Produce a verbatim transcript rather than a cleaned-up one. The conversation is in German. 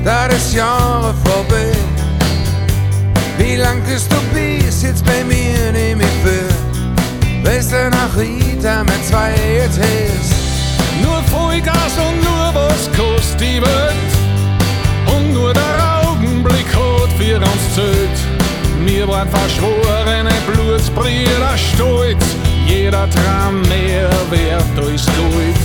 das ist Jahre vorbei. Wie lang bist du bis jetzt bei mir nicht mehr für? Weißt du nach Rita mit zwei E Ts? Nur Vollgas und nur was kostet die Welt. Und nur der Augenblick hat für uns zählt. Wir waren verschworene Blutsbrüder stolz. Jeder Traum mehr wert als Gold.